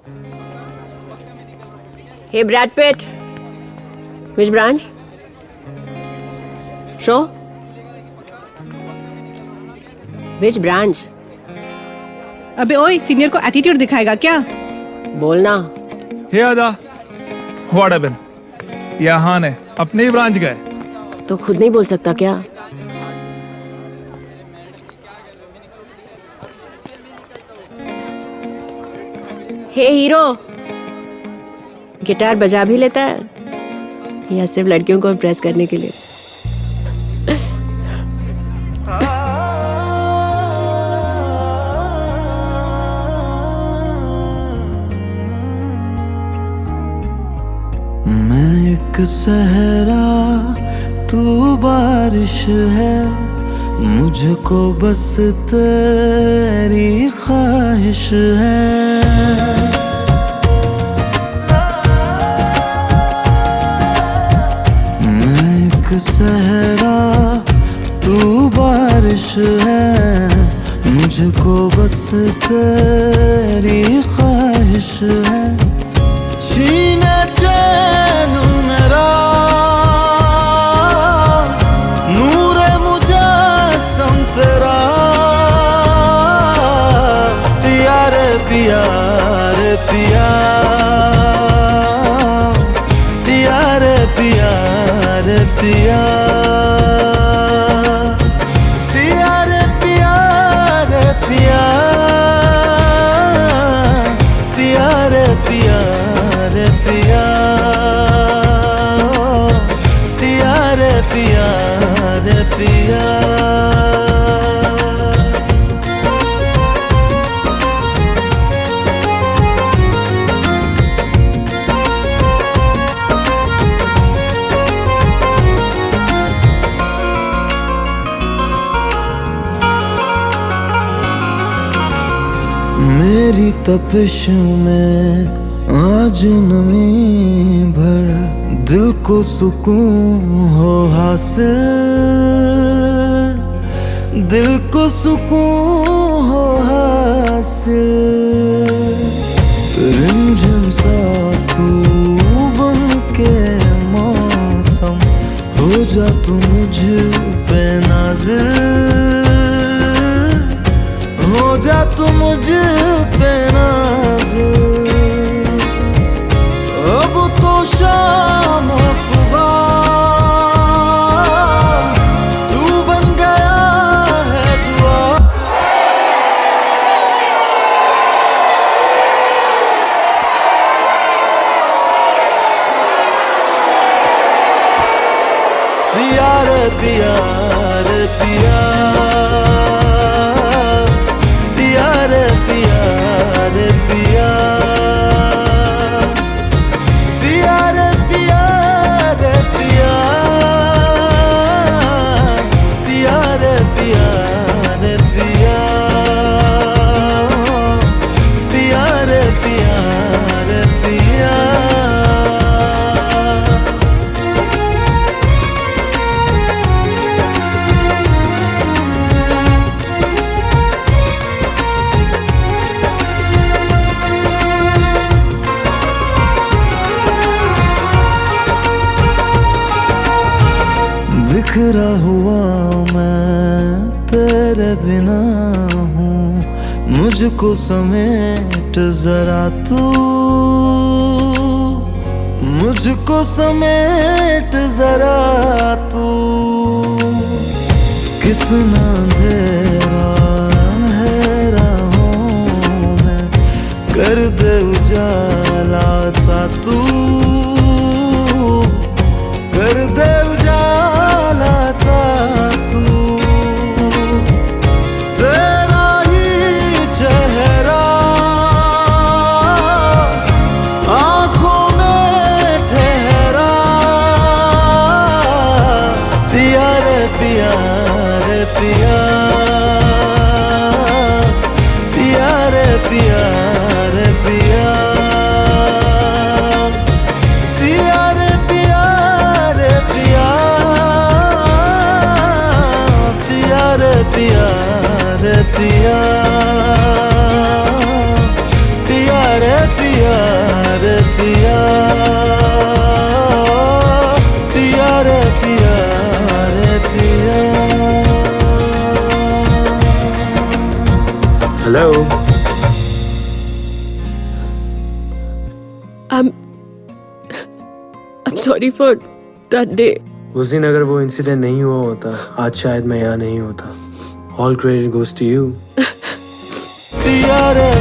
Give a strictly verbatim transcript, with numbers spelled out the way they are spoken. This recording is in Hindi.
Hey Brad Pitt, which branch? Show? Which branch? अबे ओए, सीनियर को एटीट्यूड दिखाएगा क्या? बोलना। हे आदा, व्हाट हैपेंड? यहाँ ने अपने ही ब्रांच गए तो खुद नहीं बोल सकता क्या? हे हीरो, गिटार बजा भी लेता है या सिर्फ लड़कियों को इम्प्रेस करने के लिए? मैं एक सहरा, तू बारिश है, मुझको बस तेरी ख्वाहिश है। सहरा तू बारिश है, मुझको बस तेरी ख्वाहिश है। छीने चैन मेरा नूरे मुजस्सम तेरा, पिया रे पिया रे पिया, पिया रे पिया रे पिया, पिया रे पिया रे पिया, पिया रे पिया रे पिया, पिया रे पिया रे पिया। मेरी तपिश में आज नमी भर, दिल को सुकून हो हासिल, दिल को सुकून हो हासिल। रिमझिम सा तू बन के मौसम, हो जा तू मुझ पे नाज़िल, हो जा तू मुझ पे नाज़िल। अब तो शाम हो सुबह, तू बन गया है दुआ। पिया रे पिया रे पिया, पिया रे पिया रे पिया, पिया रे पिया रे पिया, पिया रे पिया रे पिया, पिया रे पिया रे पिया। बिखरा हुआ मैं तेरे बिना हूँ, मुझको समेट जरा तू, मुझको समेट जरा तू। कितना अंधेरा है राहों में, कर दे उजाला था तू, कर दे उजाला था तू। तेरा ही चेहरा आँखों में ठहरा, पिया रे पिया रे पिया, पिया रे पिया रे पिया, पिया रे पिया रे पिया, पिया रे पिया रे पिया, पिया रे पिया। I'm I'm sorry for that day. उस दिन अगर वो इंसिडेंट नहीं हुआ होता आज शायद मैं यहाँ नहीं होता. All credit goes to you. पिया रे